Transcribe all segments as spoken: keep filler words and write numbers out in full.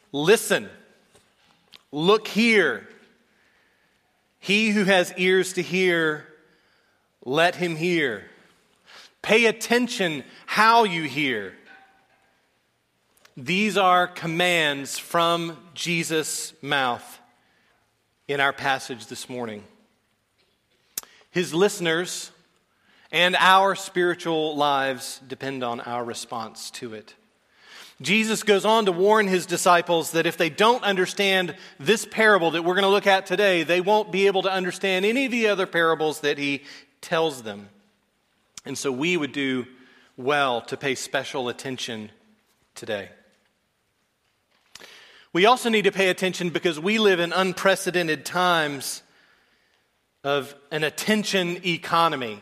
Listen, look here. He who has ears to hear, let him hear. Pay attention how you hear. These are commands from Jesus' mouth in our passage this morning. His listeners and our spiritual lives depend on our response to it. Jesus goes on to warn his disciples that if they don't understand this parable that we're going to look at today, they won't be able to understand any of the other parables that he tells them. And so we would do well to pay special attention today. We also need to pay attention because we live in unprecedented times of an attention economy.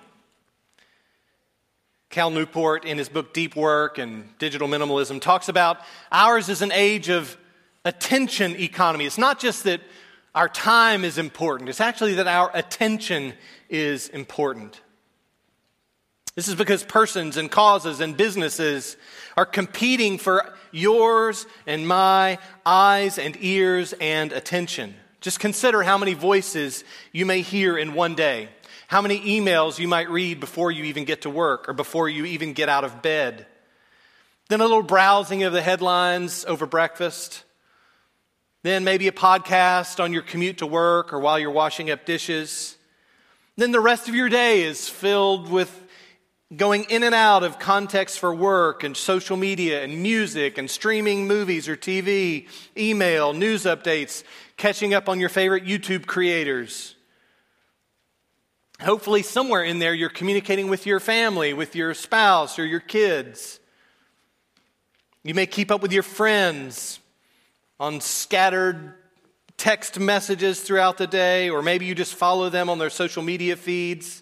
Cal Newport, in his book Deep Work and Digital Minimalism, talks about ours is an age of attention economy. It's not just that our time is important. It's actually that our attention is important. This is because persons and causes and businesses are competing for yours and my eyes and ears and attention. Just consider how many voices you may hear in one day. How many emails you might read before you even get to work or before you even get out of bed. Then a little browsing of the headlines over breakfast. Then maybe a podcast on your commute to work or while you're washing up dishes. Then the rest of your day is filled with going in and out of context for work and social media and music and streaming movies or T V, email, news updates, catching up on your favorite YouTube creators. Hopefully somewhere in there you're communicating with your family, with your spouse or your kids. You may keep up with your friends on scattered text messages throughout the day, or maybe you just follow them on their social media feeds.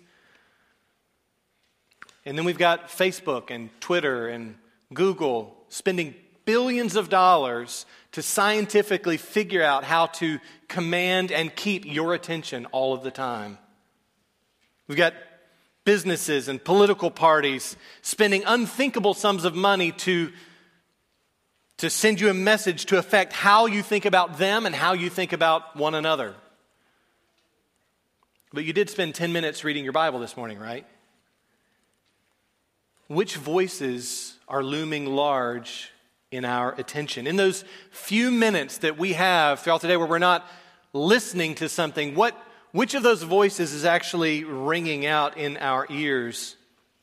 And then we've got Facebook and Twitter and Google spending billions of dollars to scientifically figure out how to command and keep your attention all of the time. We've got businesses and political parties spending unthinkable sums of money to, to send you a message to affect how you think about them and how you think about one another. But you did spend ten minutes reading your Bible this morning, right? Which voices are looming large in our attention? In those few minutes that we have throughout the day where we're not listening to something, what Which of those voices is actually ringing out in our ears?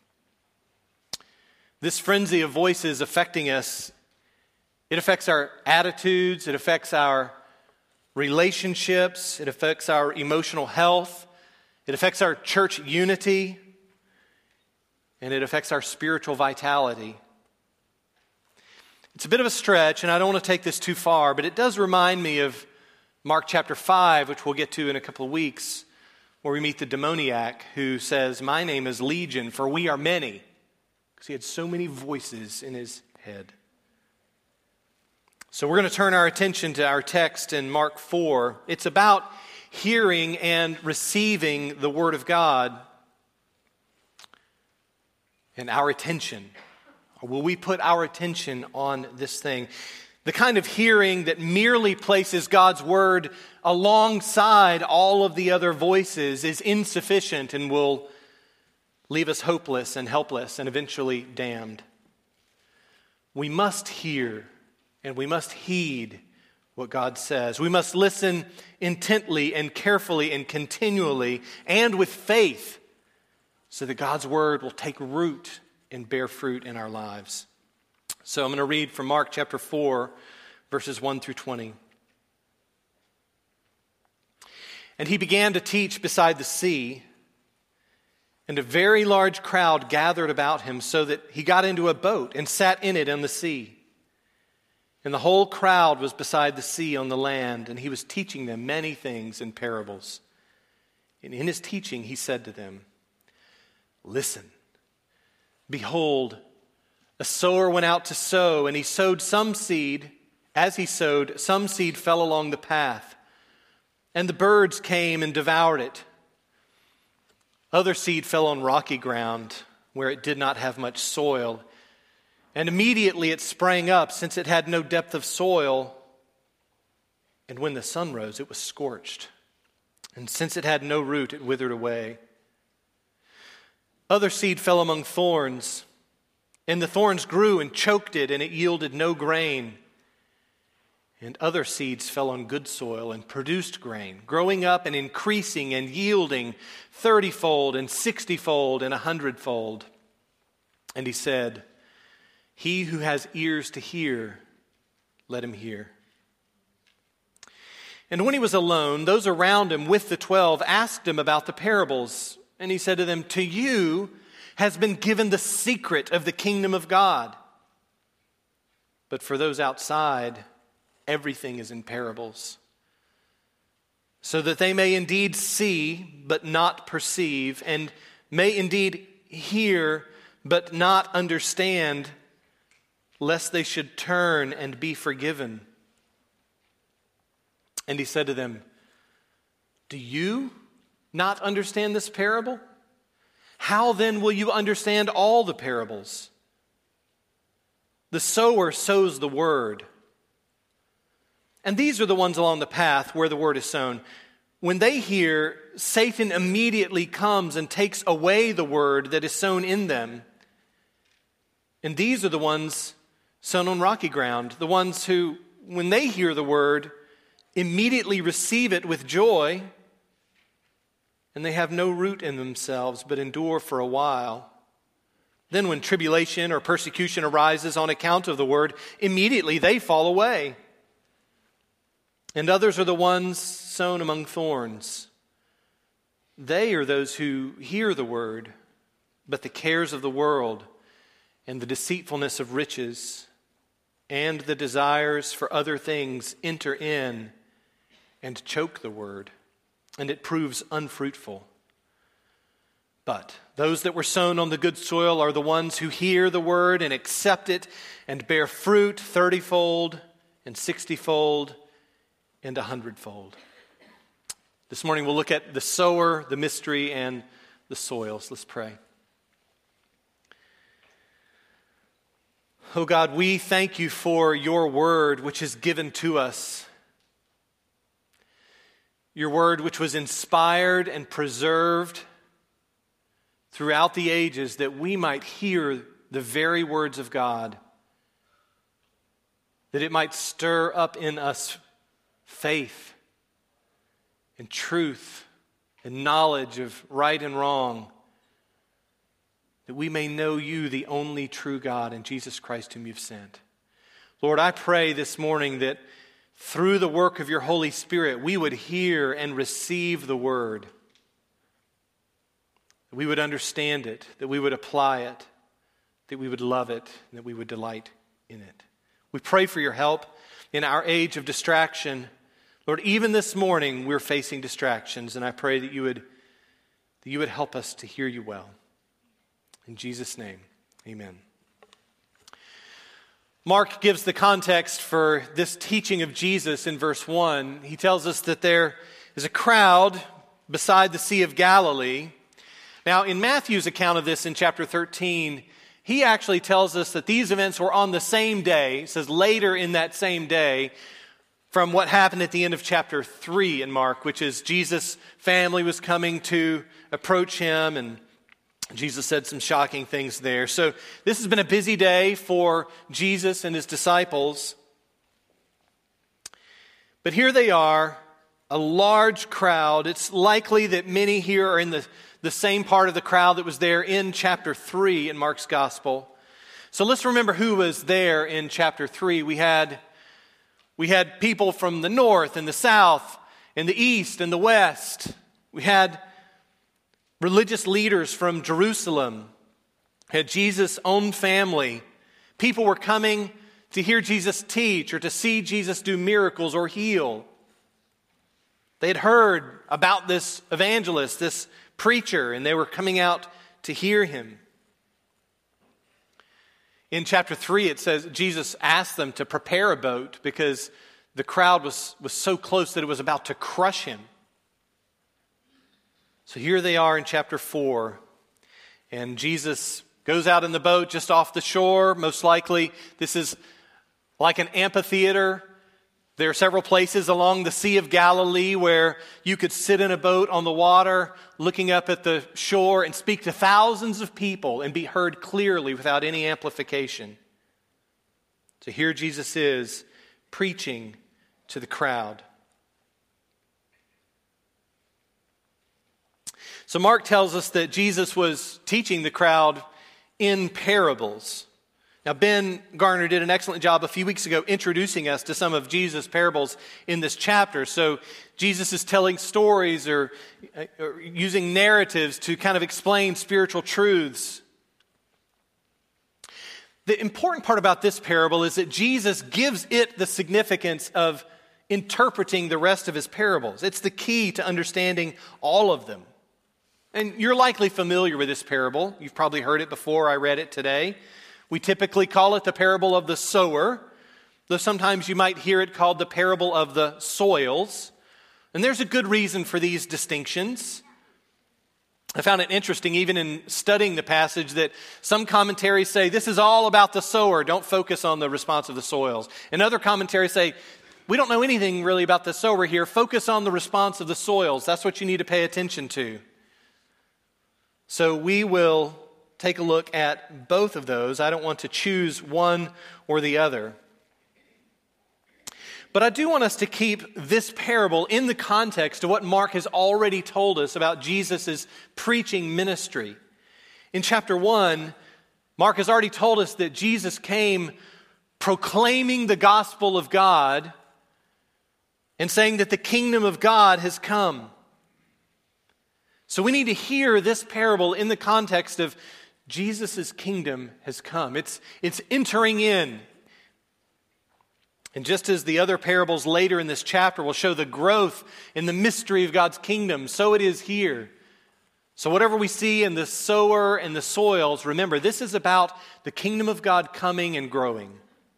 This frenzy of voices affecting us, it affects our attitudes, it affects our relationships, it affects our emotional health, it affects our church unity, and it affects our spiritual vitality. It's a bit of a stretch, and I don't want to take this too far, but it does remind me of Mark chapter five, which we'll get to in a couple of weeks, where we meet the demoniac who says, "My name is Legion, for we are many," because he had so many voices in his head. So we're going to turn our attention to our text in Mark four. It's about hearing and receiving the Word of God and our attention. Or will we put our attention on this thing? The kind of hearing that merely places God's word alongside all of the other voices is insufficient and will leave us hopeless and helpless and eventually damned. We must hear and we must heed what God says. We must listen intently and carefully and continually and with faith so that God's word will take root and bear fruit in our lives. So I'm going to read from Mark chapter four, verses one through twenty. And he began to teach beside the sea, and a very large crowd gathered about him, so that he got into a boat and sat in it on the sea. And the whole crowd was beside the sea on the land, and he was teaching them many things in parables. And in his teaching he said to them, "Listen, behold, a sower went out to sow, and he sowed some seed. As he sowed, some seed fell along the path, and the birds came and devoured it. Other seed fell on rocky ground, where it did not have much soil. And immediately it sprang up, since it had no depth of soil. And when the sun rose, it was scorched. And since it had no root, it withered away. Other seed fell among thorns, and the thorns grew and choked it, and it yielded no grain. And other seeds fell on good soil and produced grain, growing up and increasing and yielding thirty-fold and sixty-fold and a hundredfold. And he said, "He who has ears to hear, let him hear." And when he was alone, those around him with the twelve asked him about the parables. And he said to them, "To you has been given the secret of the kingdom of God. But for those outside, everything is in parables, so that they may indeed see, but not perceive, and may indeed hear, but not understand, lest they should turn and be forgiven." And he said to them, "Do you not understand this parable? How then will you understand all the parables? The sower sows the word. And these are the ones along the path where the word is sown. When they hear, Satan immediately comes and takes away the word that is sown in them. And these are the ones sown on rocky ground, the ones who, when they hear the word, immediately receive it with joy, and they have no root in themselves, but endure for a while. Then when tribulation or persecution arises on account of the word, immediately they fall away. And others are the ones sown among thorns. They are those who hear the word, but the cares of the world and the deceitfulness of riches and the desires for other things enter in and choke the word, and it proves unfruitful. But those that were sown on the good soil are the ones who hear the word and accept it and bear fruit thirtyfold and sixtyfold and a hundredfold. This morning we'll look at the sower, the mystery, and the soils. Let's pray. Oh God, we thank you for your word which is given to us. Your word which was inspired and preserved throughout the ages that we might hear the very words of God, that it might stir up in us faith and truth and knowledge of right and wrong, that we may know you, the only true God, and Jesus Christ whom you've sent. Lord, I pray this morning that through the work of your Holy Spirit, we would hear and receive the word, that we would understand it, that we would apply it, that we would love it, and that we would delight in it. We pray for your help in our age of distraction. Lord, even this morning we're facing distractions, and I pray that you would, that you would help us to hear you well. In Jesus' name, amen. Mark gives the context for this teaching of Jesus in verse one. He tells us that there is a crowd beside the Sea of Galilee. Now, in Matthew's account of this in chapter thirteen, he actually tells us that these events were on the same day. It says later in that same day from what happened at the end of chapter three in Mark, which is Jesus' family was coming to approach him, and Jesus said some shocking things there. So this has been a busy day for Jesus and his disciples. But here they are, a large crowd. It's likely that many here are in the, the same part of the crowd that was there in chapter three in Mark's gospel. So let's remember who was there in chapter three. We had, we had people from the north and the south and the east and the west. We had religious leaders from Jerusalem, had Jesus' own family. People were coming to hear Jesus teach or to see Jesus do miracles or heal. They had heard about this evangelist, this preacher, and they were coming out to hear him. In chapter three, it says Jesus asked them to prepare a boat because the crowd was, was so close that it was about to crush him. So here they are in chapter four, and Jesus goes out in the boat just off the shore. Most likely, this is like an amphitheater There are several places along the Sea of Galilee where you could sit in a boat on the water, looking up at the shore and speak to thousands of people and be heard clearly without any amplification. So here Jesus is preaching to the crowd. So Mark tells us that Jesus was teaching the crowd in parables. Now, Ben Garner did an excellent job a few weeks ago introducing us to some of Jesus' parables in this chapter. So Jesus is telling stories or, or using narratives to kind of explain spiritual truths. The important part about this parable is that Jesus gives it the significance of interpreting the rest of his parables. It's the key to understanding all of them. And you're likely familiar with this parable. You've probably heard it before. I read it today. We typically call it the parable of the sower, though sometimes you might hear it called the parable of the soils. And there's a good reason for these distinctions. I found it interesting, even in studying the passage, that some commentaries say this is all about the sower. Don't focus on the response of the soils. And other commentaries say, we don't know anything really about the sower here. Focus on the response of the soils. That's what you need to pay attention to. So we will take a look at both of those. I don't want to choose one or the other. But I do want us to keep this parable in the context of what Mark has already told us about Jesus' preaching ministry. In chapter one, Mark has already told us that Jesus came proclaiming the gospel of God and saying that the kingdom of God has come. So we need to hear this parable in the context of Jesus' kingdom has come. It's, it's entering in. And just as the other parables later in this chapter will show the growth in the mystery of God's kingdom, so it is here. So whatever we see in the sower and the soils, remember, this is about the kingdom of God coming and growing.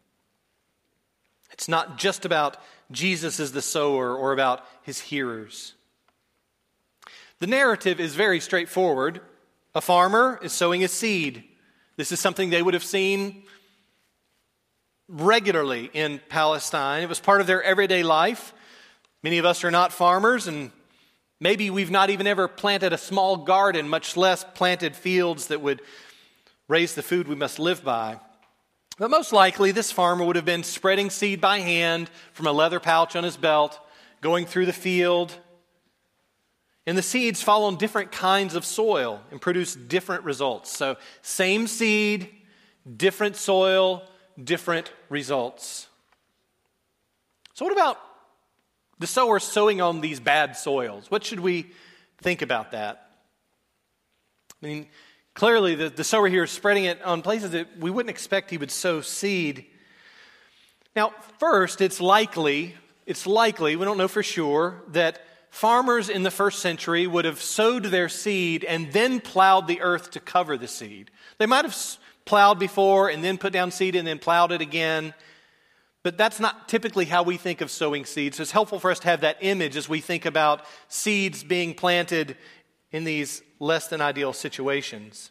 It's not just about Jesus as the sower or about his hearers. The narrative is very straightforward. A farmer is sowing a seed. This is something they would have seen regularly in Palestine. It was part of their everyday life. Many of us are not farmers, and maybe we've not even ever planted a small garden, much less planted fields that would raise the food we must live by. But most likely, this farmer would have been spreading seed by hand from a leather pouch on his belt, going through the field. And the seeds fall on different kinds of soil and produce different results. So same seed, different soil, different results. So what about the sower sowing on these bad soils? What should we think about that? I mean, clearly the, the sower here is spreading it on places that we wouldn't expect he would sow seed. Now, first, it's likely, it's likely, we don't know for sure, that farmers in the first century would have sowed their seed and then plowed the earth to cover the seed. They might have plowed before and then put down seed and then plowed it again. But that's not typically how we think of sowing seeds. So it's helpful for us to have that image as we think about seeds being planted in these less than ideal situations.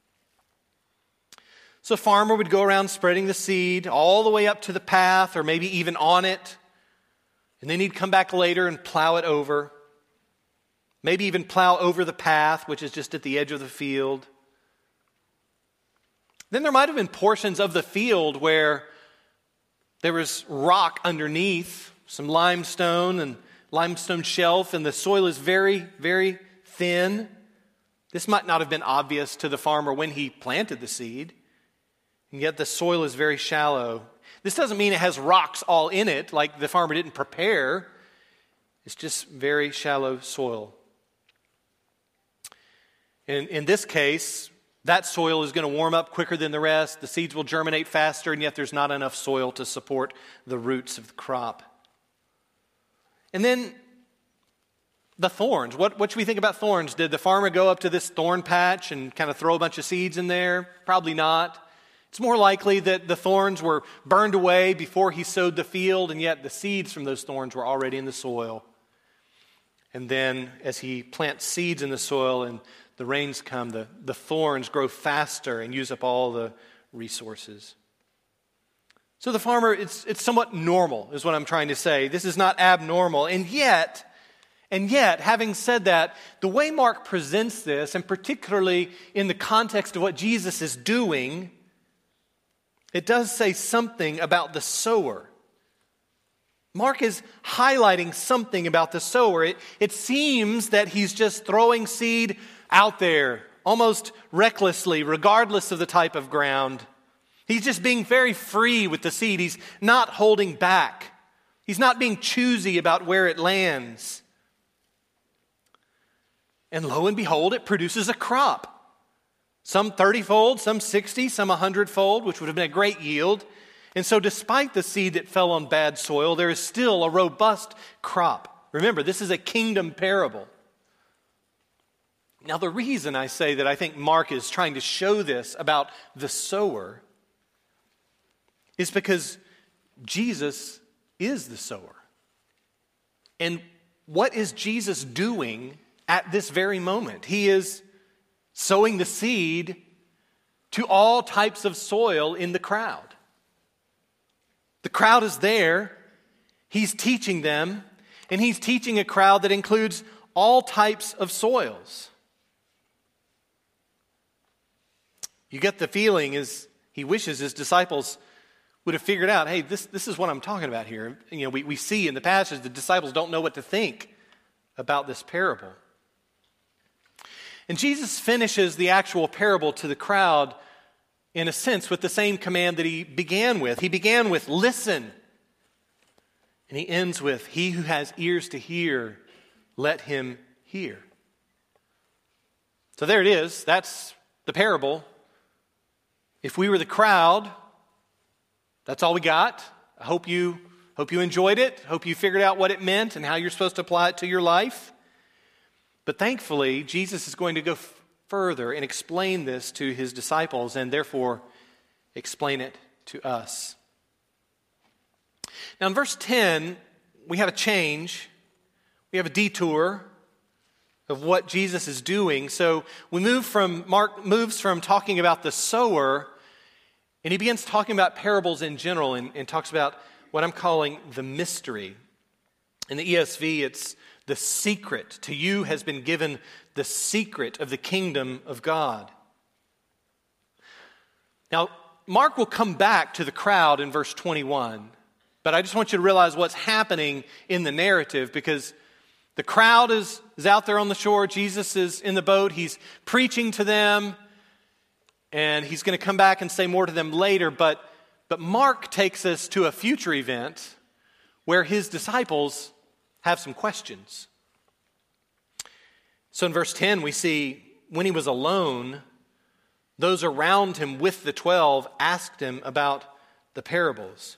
So a farmer would go around spreading the seed all the way up to the path or maybe even on it. And then he'd come back later and plow it over. Maybe even plow over the path, which is just at the edge of the field. Then there might have been portions of the field where there was rock underneath, some limestone and limestone shelf, and the soil is very, very thin. This might not have been obvious to the farmer when he planted the seed, and yet the soil is very shallow. This doesn't mean it has rocks all in it, like the farmer didn't prepare. It's just very shallow soil. In, in this case, that soil is going to warm up quicker than the rest. The seeds will germinate faster, and yet there's not enough soil to support the roots of the crop. And then the thorns. What, what should we think about thorns? Did the farmer go up to this thorn patch and kind of throw a bunch of seeds in there? Probably not. It's more likely that the thorns were burned away before he sowed the field, and yet the seeds from those thorns were already in the soil. And then as he plants seeds in the soil and the rains come, the, the thorns grow faster and use up all the resources. So the farmer, it's, it's somewhat normal, is what I'm trying to say. This is not abnormal. And yet, and yet, having said that, the way Mark presents this, and particularly in the context of what Jesus is doing, it does say something about the sower. Mark is highlighting something about the sower. It, it seems that he's just throwing seed out there, almost recklessly, regardless of the type of ground. He's just being very free with the seed. He's not holding back. He's not being choosy about where it lands. And lo and behold, it produces a crop. Some thirty-fold, some sixty, some one hundred-fold, which would have been a great yield. And so despite the seed that fell on bad soil, there is still a robust crop. Remember, this is a kingdom parable. Now, the reason I say that I think Mark is trying to show this about the sower is because Jesus is the sower. And what is Jesus doing at this very moment? He is sowing the seed to all types of soil in the crowd. The crowd is there. He's teaching them, and he's teaching a crowd that includes all types of soils. You get the feeling is he wishes his disciples would have figured out, hey, this, this is what I'm talking about here. You know, we, we see in the passage the disciples don't know what to think about this parable. And Jesus finishes the actual parable to the crowd, in a sense, with the same command that he began with. He began with, listen. And he ends with, he who has ears to hear, let him hear. So there it is. That's the parable. If we were the crowd, that's all we got. I hope you, hope you enjoyed it. Hope you figured out what it meant and how you're supposed to apply it to your life. But thankfully, Jesus is going to go f- further and explain this to his disciples and therefore explain it to us. Now in verse ten, we have a change. We have a detour of what Jesus is doing. So we move from, Mark moves from talking about the sower, and he begins talking about parables in general and, and talks about what I'm calling the mystery. In the E S V, it's the secret. To you has been given the secret of the kingdom of God. Now, Mark will come back to the crowd in verse twenty-one, but I just want you to realize what's happening in the narrative, because the crowd is, is out there on the shore. Jesus is in the boat. He's preaching to them, and he's going to come back and say more to them later. But, but Mark takes us to a future event where his disciples have some questions. So in verse ten, we see when he was alone, those around him with the twelve asked him about the parables.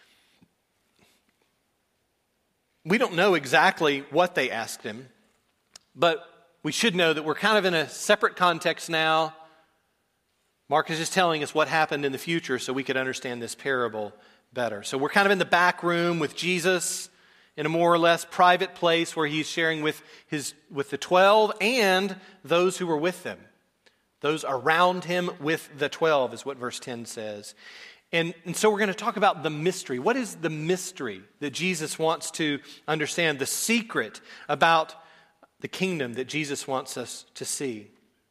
We don't know exactly what they asked him, but we should know that we're kind of in a separate context now. Mark is just telling us what happened in the future so we could understand this parable better. So we're kind of in the back room with Jesus in a more or less private place where he's sharing with his with the twelve and those who were with them. Those around him with the twelve is what verse ten says. And, and so we're going to talk about the mystery. What is the mystery that Jesus wants to understand? The secret about the kingdom that Jesus wants us to see.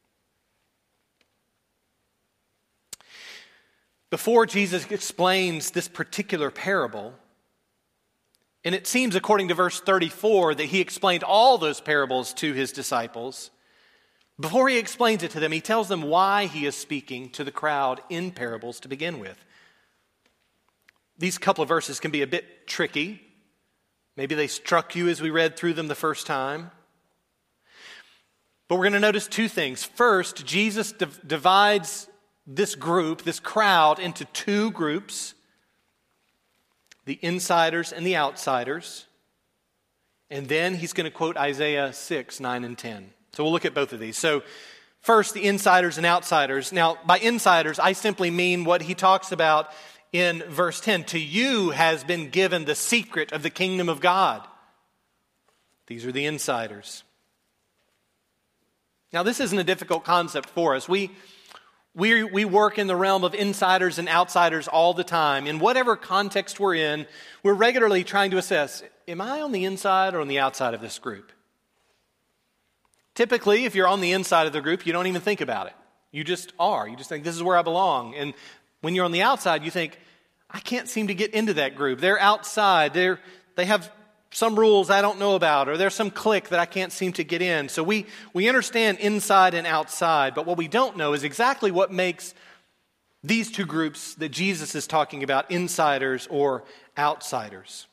Before Jesus explains this particular parable, and it seems according to verse thirty-four that he explained all those parables to his disciples. Before he explains it to them, he tells them why he is speaking to the crowd in parables to begin with. These couple of verses can be a bit tricky. Maybe they struck you as we read through them the first time. But we're going to notice two things. First, Jesus div- divides this group, this crowd, into two groups. The insiders and the outsiders. And then he's going to quote Isaiah six, nine, and ten. So we'll look at both of these. So first, the insiders and outsiders. Now, by insiders, I simply mean what he talks about in verse ten. To you has been given the secret of the kingdom of God. These are the insiders. Now, this isn't a difficult concept for us. We, We, we work in the realm of insiders and outsiders all the time. In whatever context we're in, we're regularly trying to assess, am I on the inside or on the outside of this group? Typically, if you're on the inside of the group, you don't even think about it. You just are. You just think, this is where I belong. And when you're on the outside, you think, I can't seem to get into that group. They're outside. They're, they have some rules I don't know about, or there's some clique that I can't seem to get in. So we, we understand inside and outside, but what we don't know is exactly what makes these two groups that Jesus is talking about insiders or outsiders.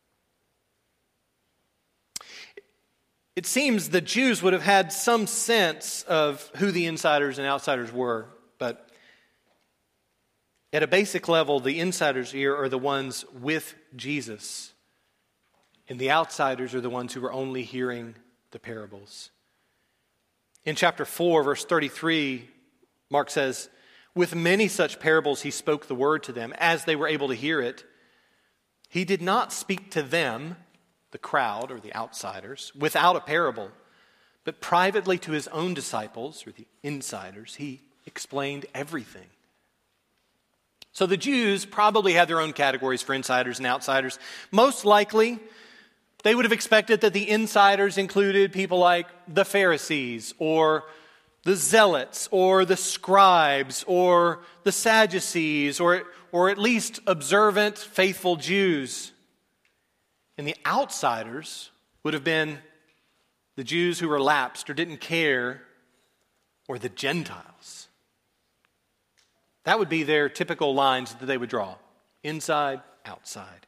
It seems the Jews would have had some sense of who the insiders and outsiders were, but at a basic level, the insiders here are the ones with Jesus. And the outsiders are the ones who are only hearing the parables. In chapter four, verse thirty-three, Mark says, with many such parables he spoke the word to them as they were able to hear it. He did not speak to them, the crowd or the outsiders, without a parable, but privately to his own disciples or the insiders, he explained everything. So the Jews probably had their own categories for insiders and outsiders. Most likely, they would have expected that the insiders included people like the Pharisees or the Zealots or the scribes or the Sadducees or, or at least observant, faithful Jews. And the outsiders would have been the Jews who were lapsed or didn't care, or the Gentiles. That would be their typical lines that they would draw. Inside, outside.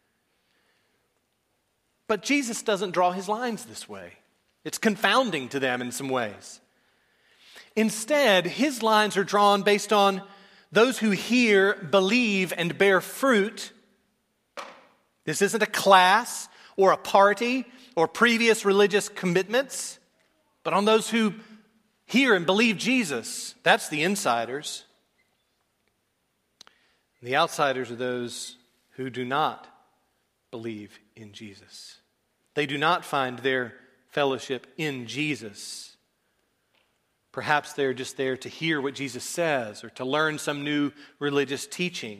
But Jesus doesn't draw his lines this way. It's confounding to them in some ways. Instead, his lines are drawn based on those who hear, believe, and bear fruit. This isn't a class or a party or previous religious commitments, but on those who hear and believe Jesus. That's the insiders. The outsiders are those who do not believe in Jesus. They do not find their fellowship in Jesus. Perhaps they're just there to hear what Jesus says or to learn some new religious teaching.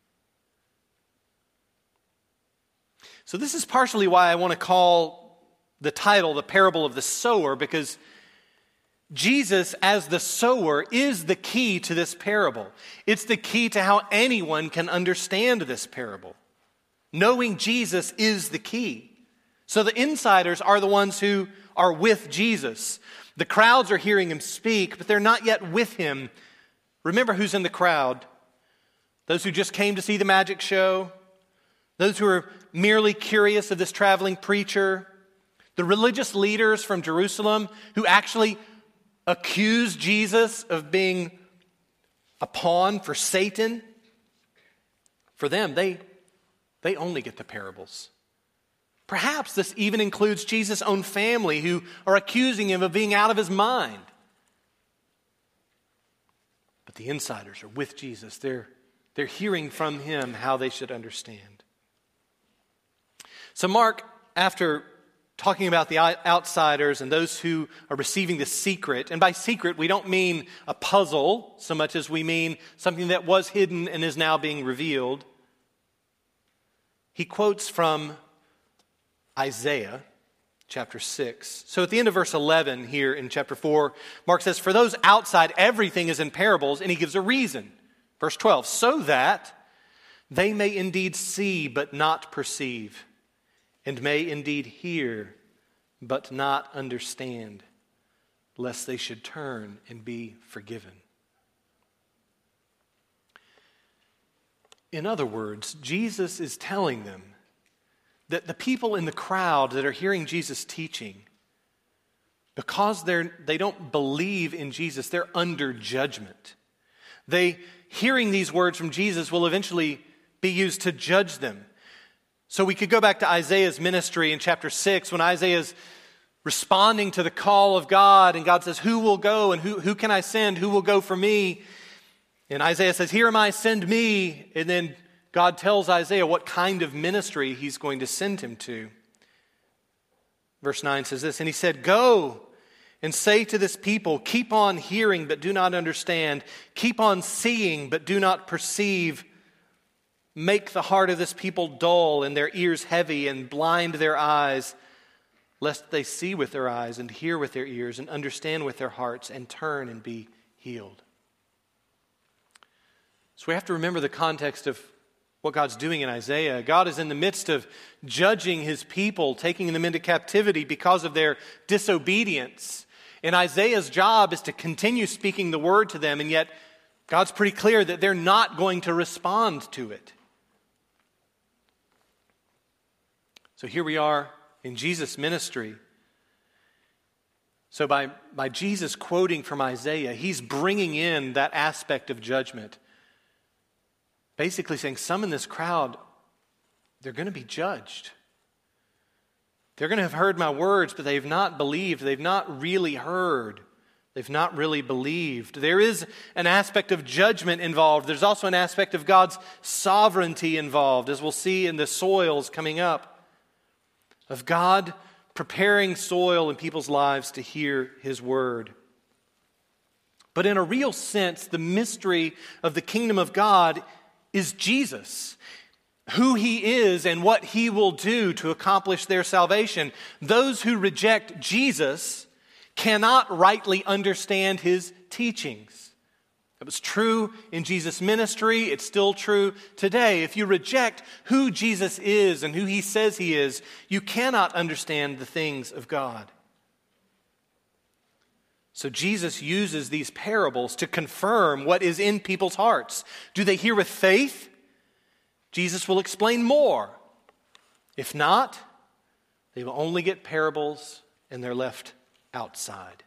So this is partially why I want to call the title the parable of the sower, because Jesus as the sower is the key to this parable. It's the key to how anyone can understand this parable. Knowing Jesus is the key. So the insiders are the ones who are with Jesus. The crowds are hearing him speak, but they're not yet with him. Remember who's in the crowd. Those who just came to see the magic show. Those who are merely curious of this traveling preacher. The religious leaders from Jerusalem who actually accuse Jesus of being a pawn for Satan. For them, they, they only get the parables. Perhaps this even includes Jesus' own family who are accusing him of being out of his mind. But the insiders are with Jesus. They're, they're hearing from him how they should understand. So Mark, after talking about the outsiders and those who are receiving the secret, and by secret we don't mean a puzzle so much as we mean something that was hidden and is now being revealed, he quotes from Isaiah chapter six. So at the end of verse eleven here in chapter four, Mark says, for those outside, everything is in parables, and he gives a reason. Verse twelve, so that they may indeed see but not perceive, and may indeed hear but not understand, lest they should turn and be forgiven. In other words, Jesus is telling them that the people in the crowd that are hearing Jesus teaching, because they're, they don't believe in Jesus, they're under judgment. They, hearing these words from Jesus, will eventually be used to judge them. So we could go back to Isaiah's ministry in chapter six when Isaiah is responding to the call of God, and God says, who will go and who, who can I send? Who will go for me? And Isaiah says, here am I, send me. And then God tells Isaiah what kind of ministry he's going to send him to. Verse nine says this, and he said, go, and say to this people, keep on hearing but do not understand. Keep on seeing but do not perceive. Make the heart of this people dull and their ears heavy and blind their eyes, lest they see with their eyes and hear with their ears and understand with their hearts and turn and be healed. So we have to remember the context of what God's doing in Isaiah. God is in the midst of judging his people, taking them into captivity because of their disobedience. And Isaiah's job is to continue speaking the word to them, and yet God's pretty clear that they're not going to respond to it. So here we are in Jesus' ministry. So by, by Jesus quoting from Isaiah, he's bringing in that aspect of judgment. Basically saying, some in this crowd, they're going to be judged. They're going to have heard my words, but they've not believed. They've not really heard. They've not really believed. There is an aspect of judgment involved. There's also an aspect of God's sovereignty involved, as we'll see in the soils coming up, of God preparing soil in people's lives to hear his word. But in a real sense, the mystery of the kingdom of God is Jesus, who he is and what he will do to accomplish their salvation. Those who reject Jesus cannot rightly understand his teachings. It was true in Jesus' ministry. It's still true today. If you reject who Jesus is and who he says he is, you cannot understand the things of God. So Jesus uses these parables to confirm what is in people's hearts. Do they hear with faith? Jesus will explain more. If not, they will only get parables and they're left outside.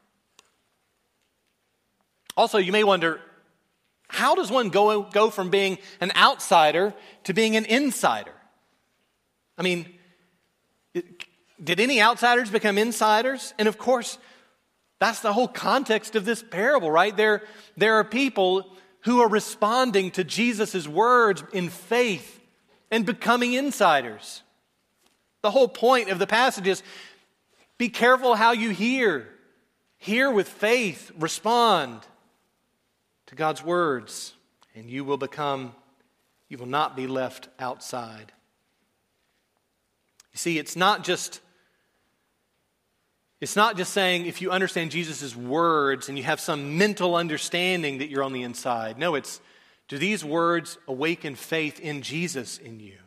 Also, you may wonder, how does one go, go from being an outsider to being an insider? I mean, did any outsiders become insiders? And of course, that's the whole context of this parable, right? There, there are people who are responding to Jesus' words in faith and becoming insiders. The whole point of the passage is, be careful how you hear. Hear with faith. Respond to God's words, and you will become, you will not be left outside. You see, it's not just It's not just saying if you understand Jesus' words and you have some mental understanding that you're on the inside. No, it's, do these words awaken faith in Jesus in you?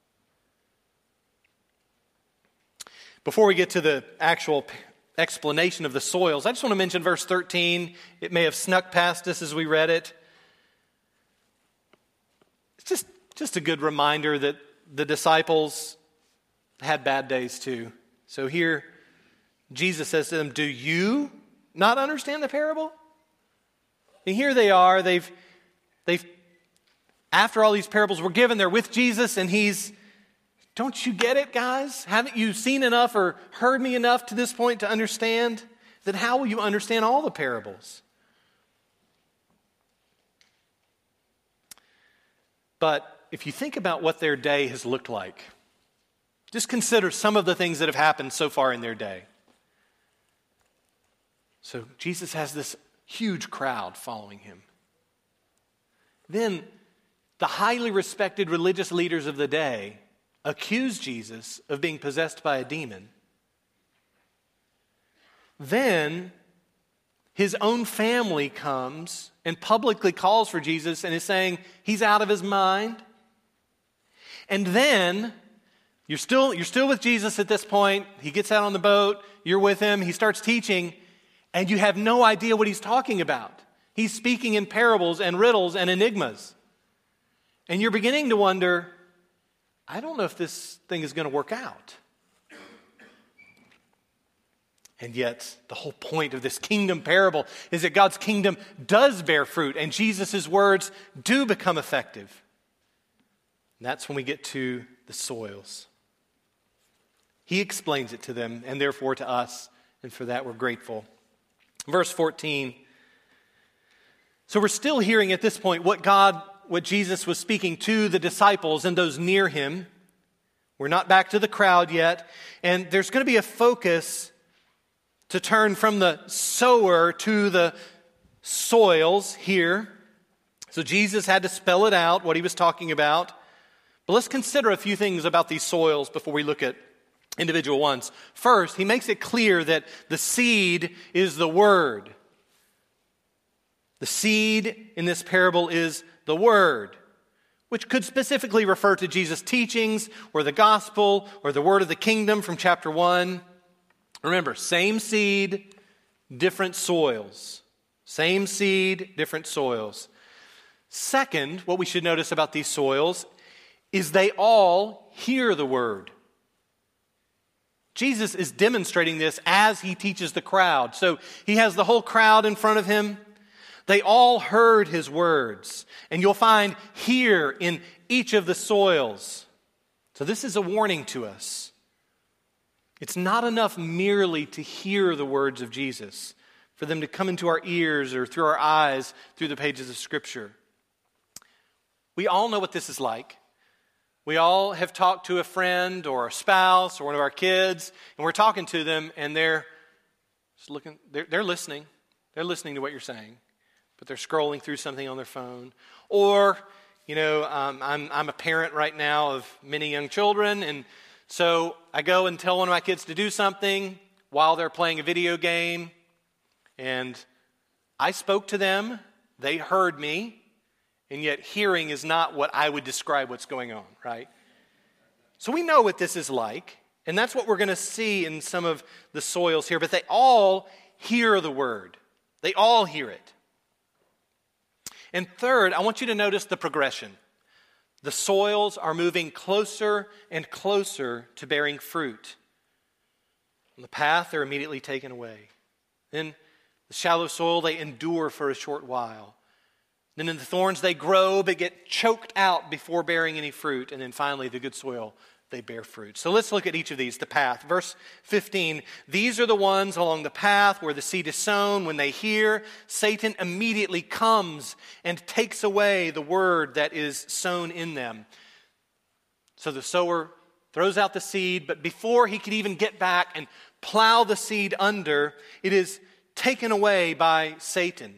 Before we get to the actual explanation of the soils, I just want to mention verse thirteen. It may have snuck past us as we read it. It's just, just a good reminder that the disciples had bad days too. So here, Jesus says to them, do you not understand the parable? And here they are, they've, they've, after all these parables were given, they're with Jesus and he's, don't you get it, guys? Haven't you seen enough or heard me enough to this point to understand? Then how will you understand all the parables? But if you think about what their day has looked like, just consider some of the things that have happened so far in their day. So Jesus has this huge crowd following him. Then the highly respected religious leaders of the day accuse Jesus of being possessed by a demon. Then his own family comes and publicly calls for Jesus and is saying he's out of his mind. And then you're still, you're still with Jesus at this point. He gets out on the boat. You're with him. He starts teaching. And you have no idea what he's talking about. He's speaking in parables and riddles and enigmas. And you're beginning to wonder, I don't know if this thing is going to work out. And yet, the whole point of this kingdom parable is that God's kingdom does bear fruit and Jesus' words do become effective. And that's when we get to the soils. He explains it to them and therefore to us, and for that we're grateful. Verse fourteen. So we're still hearing at this point what God, what Jesus was speaking to the disciples and those near him. We're not back to the crowd yet. And there's going to be a focus to turn from the sower to the soils here. So Jesus had to spell it out, what he was talking about. But let's consider a few things about these soils before we look at individual ones. First, he makes it clear that the seed is the word. The seed in this parable is the word, which could specifically refer to Jesus' teachings or the gospel or the word of the kingdom from chapter one. Remember, same seed, different soils. Same seed, different soils. Second, what we should notice about these soils is they all hear the word. Jesus is demonstrating this as he teaches the crowd. So he has the whole crowd in front of him. They all heard his words. And you'll find here in each of the soils. So this is a warning to us. It's not enough merely to hear the words of Jesus, for them to come into our ears or through our eyes through the pages of Scripture. We all know what this is like. We all have talked to a friend or a spouse or one of our kids, and we're talking to them, and they're just looking. They're, they're listening. They're listening to what you're saying, but they're scrolling through something on their phone. Or, you know, um, I'm I'm a parent right now of many young children, and so I go and tell one of my kids to do something while they're playing a video game, and I spoke to them. They heard me. And yet hearing is not what I would describe what's going on, right? So we know what this is like, and that's what we're going to see in some of the soils here. But they all hear the word. They all hear it. And third, I want you to notice the progression. The soils are moving closer and closer to bearing fruit. On the path, they're immediately taken away. Then the shallow soil, they endure for a short while. Then in the thorns they grow, but get choked out before bearing any fruit. And then finally, the good soil, they bear fruit. So let's look at each of these, the path. Verse fifteen, these are the ones along the path where the seed is sown. When they hear, Satan immediately comes and takes away the word that is sown in them. So the sower throws out the seed, but before he could even get back and plow the seed under, it is taken away by Satan.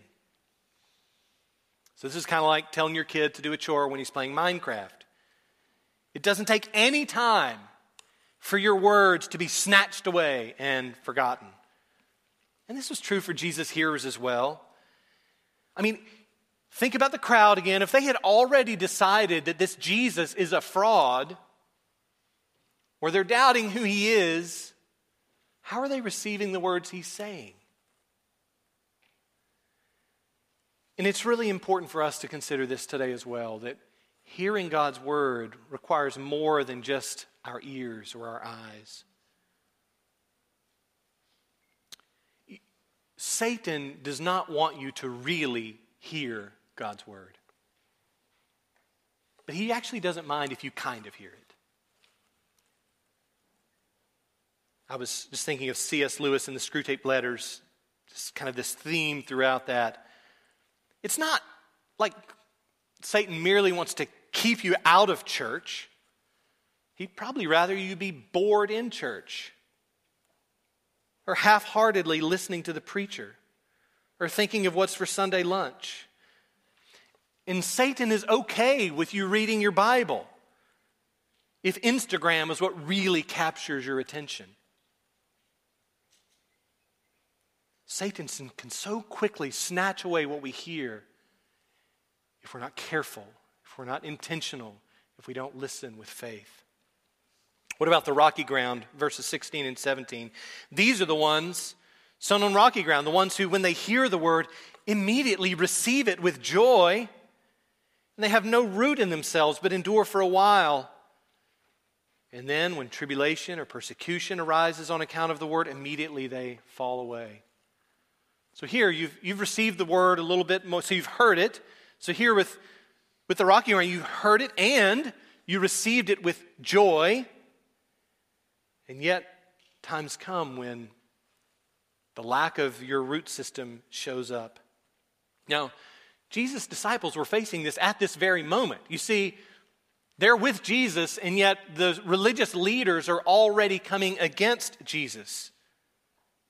So this is kind of like telling your kid to do a chore when he's playing Minecraft. It doesn't take any time for your words to be snatched away and forgotten. And this was true for Jesus' hearers as well. I mean, think about the crowd again. If they had already decided that this Jesus is a fraud, or they're doubting who he is, how are they receiving the words he's saying? And it's really important for us to consider this today as well, that hearing God's word requires more than just our ears or our eyes. Satan does not want you to really hear God's word. But he actually doesn't mind if you kind of hear it. I was just thinking of C S Lewis and the Screwtape Letters, just kind of this theme throughout that. It's not like Satan merely wants to keep you out of church. He'd probably rather you be bored in church, or half-heartedly listening to the preacher, or thinking of what's for Sunday lunch. And Satan is okay with you reading your Bible if Instagram is what really captures your attention. Satan can so quickly snatch away what we hear if we're not careful, if we're not intentional, if we don't listen with faith. What about the rocky ground, verses sixteen and seventeen? These are the ones sown on rocky ground, the ones who, when they hear the word, immediately receive it with joy, and they have no root in themselves, but endure for a while. And then when tribulation or persecution arises on account of the word, immediately they fall away. So here, you've, you've received the word a little bit more, so you've heard it. So here with, with the rocky ground, you heard it and you received it with joy. And yet, times come when the lack of your root system shows up. Now, Jesus' disciples were facing this at this very moment. You see, they're with Jesus, and yet the religious leaders are already coming against Jesus.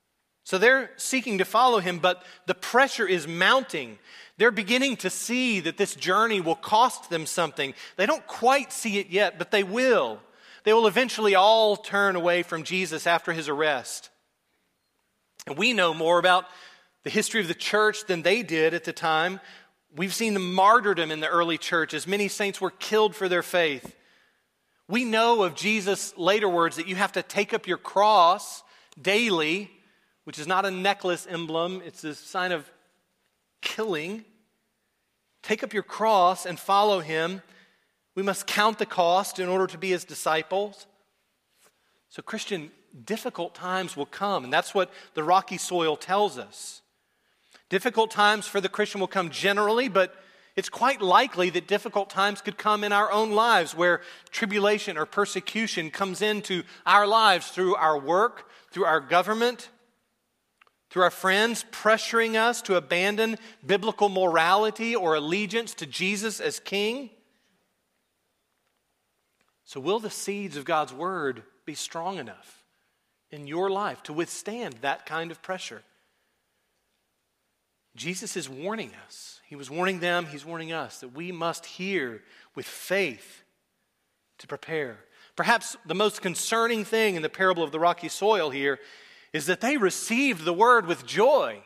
So they're seeking to follow him, but the pressure is mounting. They're beginning to see that this journey will cost them something. They don't quite see it yet, but they will. They will eventually all turn away from Jesus after his arrest. And we know more about the history of the church than they did at the time. We've seen the martyrdom in the early church as many saints were killed for their faith. We know of Jesus' later words that you have to take up your cross daily, which is not a necklace emblem. It's a sign of killing. Take up your cross and follow him. We must count the cost in order to be his disciples. So Christian, difficult times will come, and that's what the rocky soil tells us. Difficult times for the Christian will come generally, but it's quite likely that difficult times could come in our own lives where tribulation or persecution comes into our lives through our work, through our government, through our friends pressuring us to abandon biblical morality or allegiance to Jesus as King. So will the seeds of God's word be strong enough in your life to withstand that kind of pressure? Jesus is warning us. He was warning them, he's warning us that we must hear with faith to prepare. Perhaps the most concerning thing in the parable of the rocky soil here is that they received the word with joy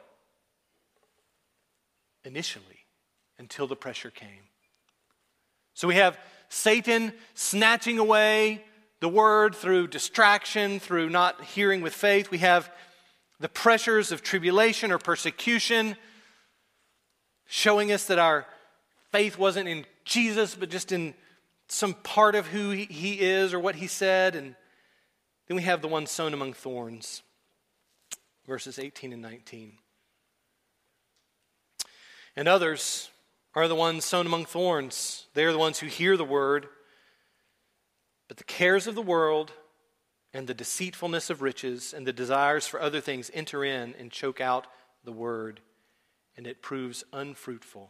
initially until the pressure came. So we have Satan snatching away the word through distraction, through not hearing with faith. We have the pressures of tribulation or persecution showing us that our faith wasn't in Jesus, but just in some part of who he is or what he said. And then we have the one sown among thorns, verses eighteen and nineteen. And others are the ones sown among thorns. They are the ones who hear the word, but the cares of the world and the deceitfulness of riches and the desires for other things enter in and choke out the word, and it proves unfruitful.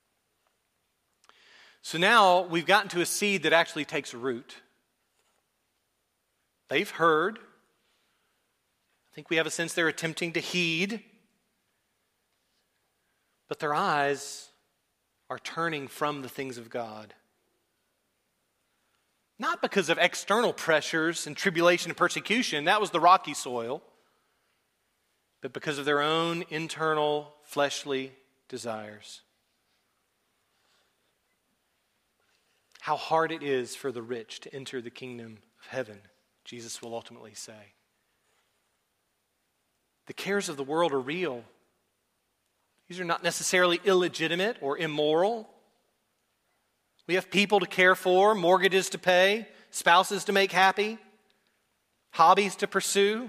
So now we've gotten to a seed that actually takes root. They've heard. I think we have a sense they're attempting to heed, but their eyes are turning from the things of God. Not because of external pressures and tribulation and persecution, that was the rocky soil, but because of their own internal fleshly desires. How hard it is for the rich to enter the kingdom of heaven, Jesus will ultimately say. The cares of the world are real. These are not necessarily illegitimate or immoral. We have people to care for, mortgages to pay, spouses to make happy, hobbies to pursue.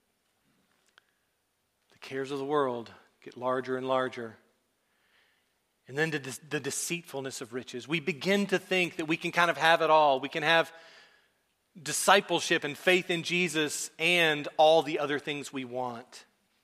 The cares of the world get larger and larger. And then the, the deceitfulness of riches. We begin to think that we can kind of have it all. We can have discipleship and faith in Jesus and all the other things we want.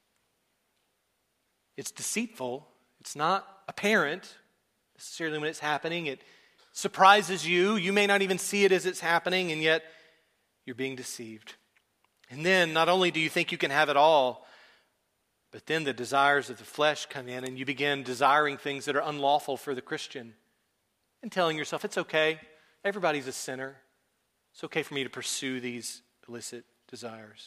It's deceitful. It's not apparent necessarily when it's happening. It surprises you. You may not even see it as it's happening, and yet you're being deceived. And then not only do you think you can have it all, but then the desires of the flesh come in and you begin desiring things that are unlawful for the Christian and telling yourself, it's okay. Everybody's a sinner. It's okay for me to pursue these illicit desires.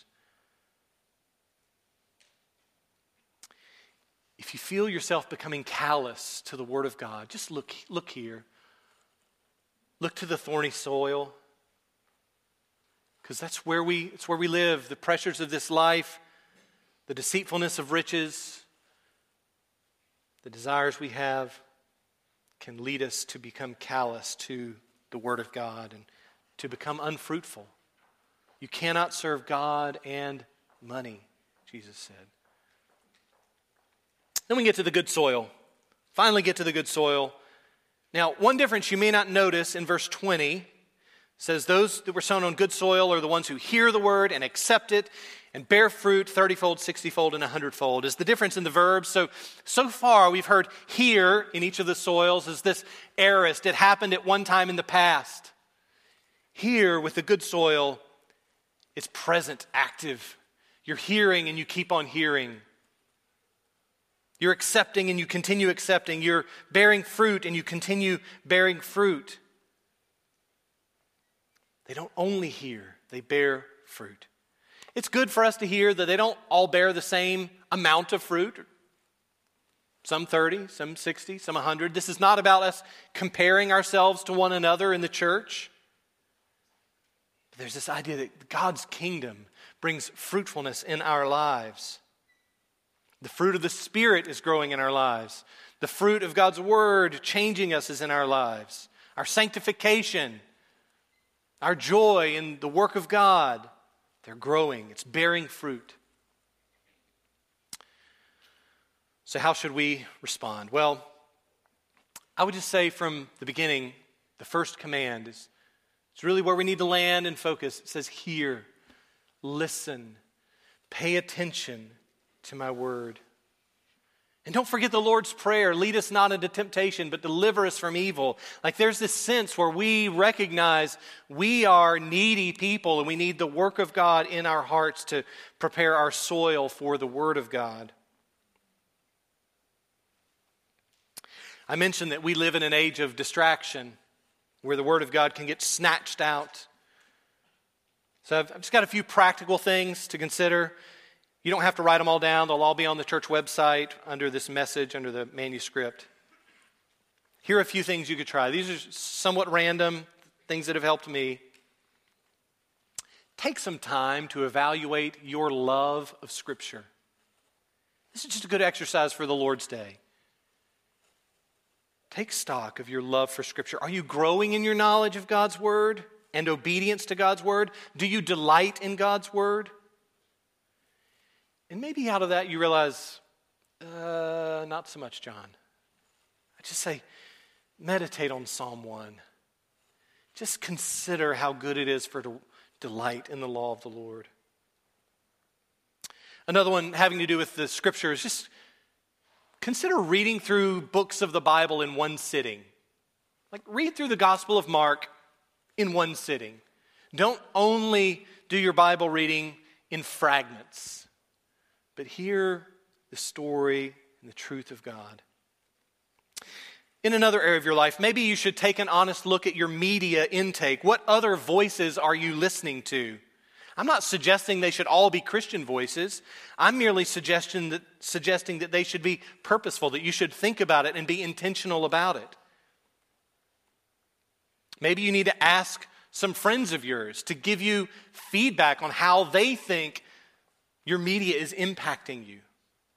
If you feel yourself becoming callous to the Word of God, just look, look here. Look to the thorny soil, because that's where we, it's where we live. The pressures of this life, the deceitfulness of riches, the desires we have can lead us to become callous to the Word of God and to become unfruitful. You cannot serve God and money, Jesus said. Then we get to the good soil. Finally get to the good soil. Now, one difference you may not notice in verse twenty says those that were sown on good soil are the ones who hear the word and accept it and bear fruit thirty-fold, sixty-fold, and one hundred-fold. Is the difference in the verbs. So, so far we've heard hear in each of the soils is this aorist. It happened at one time in the past. Here with the good soil, it's present, active. You're hearing and you keep on hearing. You're accepting and you continue accepting. You're bearing fruit and you continue bearing fruit. They don't only hear, they bear fruit. It's good for us to hear that they don't all bear the same amount of fruit. Some thirty, some sixty, some one hundred. This is not about us comparing ourselves to one another in the church. But there's this idea that God's kingdom brings fruitfulness in our lives. The fruit of the Spirit is growing in our lives. The fruit of God's Word changing us is in our lives. Our sanctification, our joy in the work of God, they're growing. It's bearing fruit. So how should we respond? Well, I would just say from the beginning, the first command is it's really where we need to land and focus. It says, hear, listen, pay attention to my word. And don't forget the Lord's Prayer, lead us not into temptation, but deliver us from evil. Like there's this sense where we recognize we are needy people and we need the work of God in our hearts to prepare our soil for the word of God. I mentioned that we live in an age of distraction where the word of God can get snatched out. So I've just got a few practical things to consider. You don't have to write them all down. They'll all be on the church website under this message, under the manuscript. Here are a few things you could try. These are somewhat random, things that have helped me. Take some time to evaluate your love of Scripture. This is just a good exercise for the Lord's Day. Take stock of your love for Scripture. Are you growing in your knowledge of God's Word and obedience to God's Word? Do you delight in God's Word? And maybe out of that you realize, uh, not so much, John. I just say, meditate on Psalm one. Just consider how good it is for to delight in the law of the Lord. Another one having to do with the Scriptures, just consider reading through books of the Bible in one sitting. Like read through the Gospel of Mark in one sitting. Don't only do your Bible reading in fragments, but hear the story and the truth of God. In another area of your life, maybe you should take an honest look at your media intake. What other voices are you listening to? I'm not suggesting they should all be Christian voices. I'm merely suggesting that, suggesting that they should be purposeful, that you should think about it and be intentional about it. Maybe you need to ask some friends of yours to give you feedback on how they think your media is impacting you.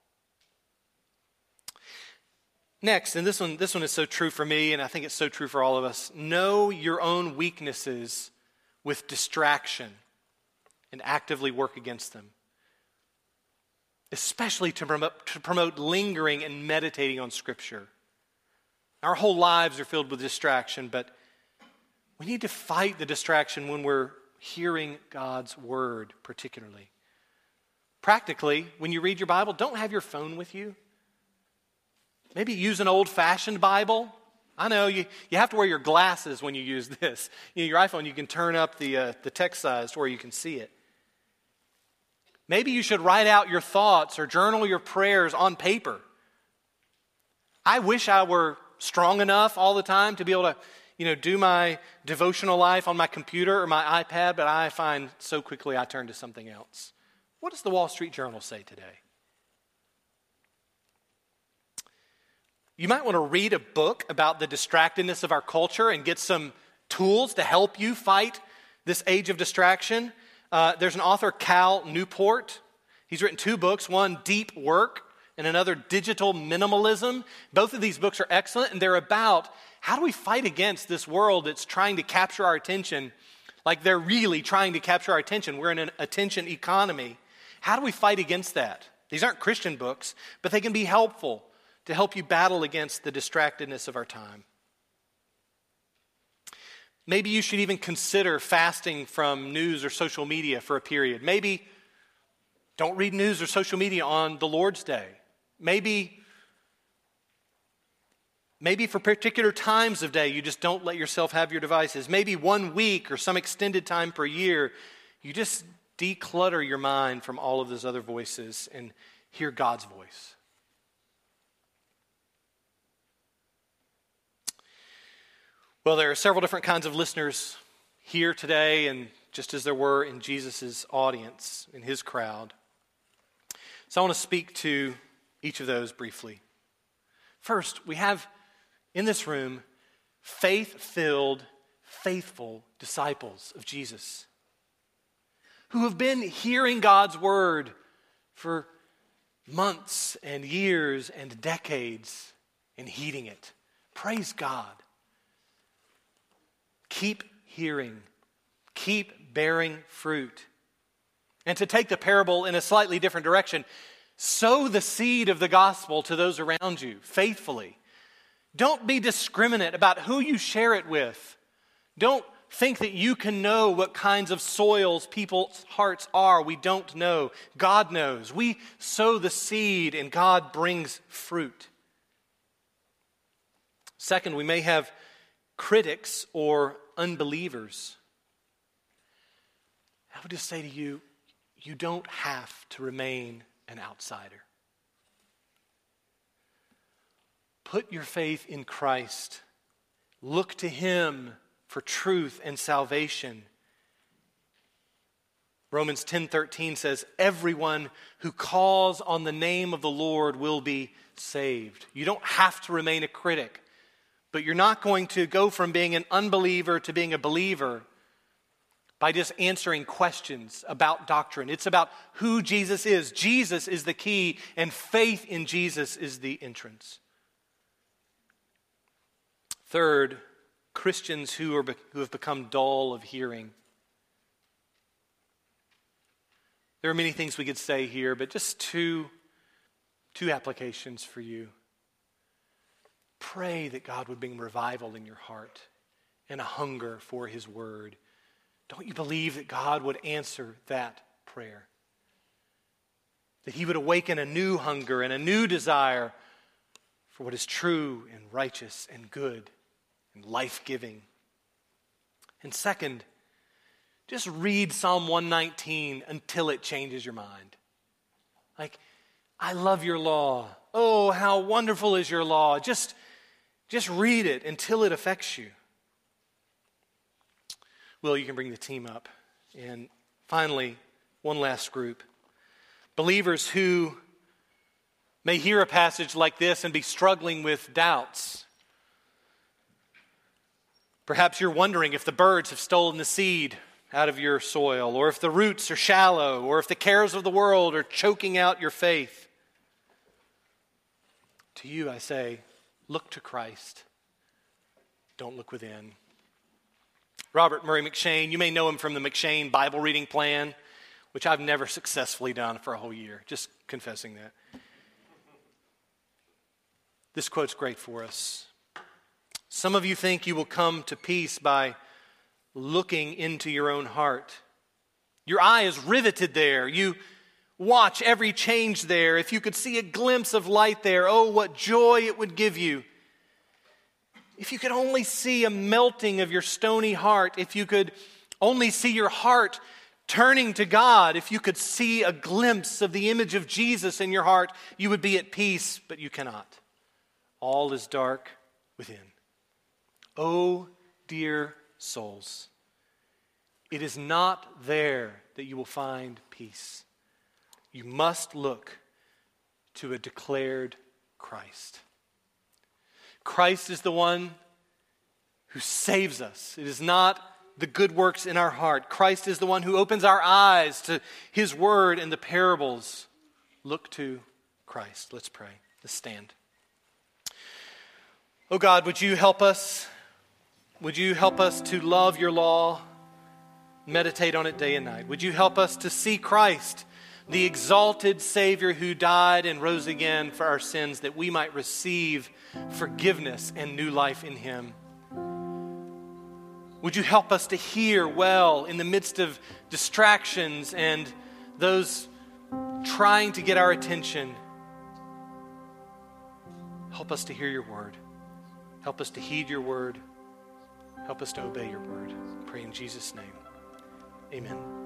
Next, and this one, this one is so true for me, and I think it's so true for all of us, know your own weaknesses with distraction and actively work against them, especially to promote, to promote lingering and meditating on Scripture. Our whole lives are filled with distraction, but we need to fight the distraction when we're hearing God's Word particularly. Practically, when you read your Bible, don't have your phone with you. Maybe use an old-fashioned Bible. I know you, you have to wear your glasses when you use this. You know, your iPhone, you can turn up the, uh, the text size to where you can see it. Maybe you should write out your thoughts or journal your prayers on paper. I wish I were strong enough all the time to be able to, you know, do my devotional life on my computer or my iPad, but I find so quickly I turn to something else. What does the Wall Street Journal say today? You might want to read a book about the distractedness of our culture and get some tools to help you fight this age of distraction. Uh, there's an author, Cal Newport. He's written two books, one, Deep Work, and another, Digital Minimalism. Both of these books are excellent, and they're about how do we fight against this world that's trying to capture our attention, like they're really trying to capture our attention. We're in an attention economy. How do we fight against that? These aren't Christian books, but they can be helpful to help you battle against the distractedness of our time. Maybe you should even consider fasting from news or social media for a period. Maybe don't read news or social media on the Lord's Day. Maybe, maybe for particular times of day, you just don't let yourself have your devices. Maybe one week or some extended time per year, you just declutter your mind from all of those other voices and hear God's voice. Well, there are several different kinds of listeners here today, and just as there were in Jesus' audience, in his crowd. So I want to speak to each of those briefly. First, we have in this room faith-filled, faithful disciples of Jesus who have been hearing God's word for months and years and decades and heeding it. Praise God. Keep hearing. Keep bearing fruit. And to take the parable in a slightly different direction, sow the seed of the gospel to those around you faithfully. Don't be discriminate about who you share it with. Don't think that you can know what kinds of soils people's hearts are. We don't know. God knows. We sow the seed and God brings fruit. Second, we may have critics or unbelievers. I would just say to you, you don't have to remain an outsider. Put your faith in Christ. Look to Him for truth and salvation. Romans ten thirteen says, everyone who calls on the name of the Lord will be saved. You don't have to remain a critic, but you're not going to go from being an unbeliever to being a believer by just answering questions about doctrine. It's about who Jesus is. Jesus is the key, and faith in Jesus is the entrance. Third, Christians who are who have become dull of hearing. There are many things we could say here, but just two, two applications for you. Pray that God would bring revival in your heart and a hunger for His word. Don't you believe that God would answer that prayer? That He would awaken a new hunger and a new desire for what is true and righteous and good and life-giving. And second, just read Psalm one nineteen until it changes your mind. Like, I love your law. Oh, how wonderful is your law. Just, just read it until it affects you. Will, you can bring the team up. And finally, one last group. Believers who may hear a passage like this and be struggling with doubts. Perhaps you're wondering if the birds have stolen the seed out of your soil, or if the roots are shallow, or if the cares of the world are choking out your faith. To you I say, look to Christ. Don't look within. Robert Murray M'Cheyne, you may know him from the M'Cheyne Bible reading plan, which I've never successfully done for a whole year, just confessing that. This quote's great for us. Some of you think you will come to peace by looking into your own heart. Your eye is riveted there. You watch every change there. If you could see a glimpse of light there, oh, what joy it would give you. If you could only see a melting of your stony heart, if you could only see your heart turning to God, if you could see a glimpse of the image of Jesus in your heart, you would be at peace, but you cannot. All is dark within. Oh, dear souls, it is not there that you will find peace. You must look to a declared Christ. Christ is the one who saves us. It is not the good works in our heart. Christ is the one who opens our eyes to His word and the parables. Look to Christ. Let's pray. Let's stand. Oh God, would you help us? Would you help us to love your law, meditate on it day and night? Would you help us to see Christ, the exalted Savior who died and rose again for our sins, that we might receive forgiveness and new life in Him? Would you help us to hear well in the midst of distractions and those trying to get our attention? Help us to hear your word. Help us to heed your word. Help us to obey your word. I pray in Jesus' name. Amen.